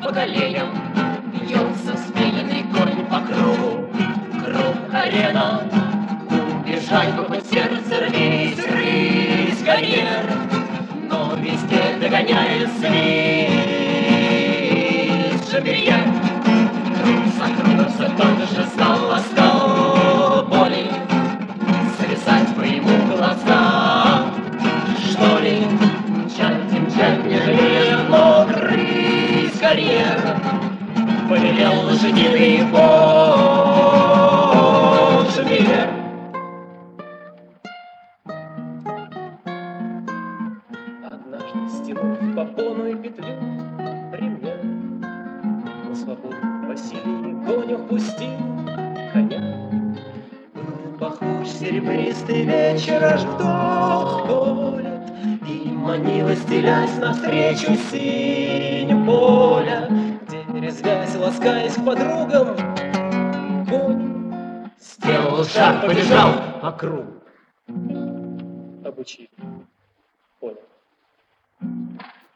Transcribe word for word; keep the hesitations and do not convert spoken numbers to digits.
по коленям, бьется спиленный конь по кругу. Круг арена, убежать бы хоть сердце рвись, рысь, карьер, но везде догоняет свист Шамбелье. Круг за кругом все тот же стал ласкал боли, зависать бы ему глаза, что ли, мчать и мчать не жалея, но рысь, карьер, повелел лошадиный бог Шамбелье. Однажды, стянув попонную петлю ремня, на свободу Василий конюх пустил коня. Был похож серебристый вечер аж вдох поле, и манила, стелясь навстречу синь поля, где, резвясь, ласкаясь к подругам, конь Сделал шаг, побежал по кругу. Обучили.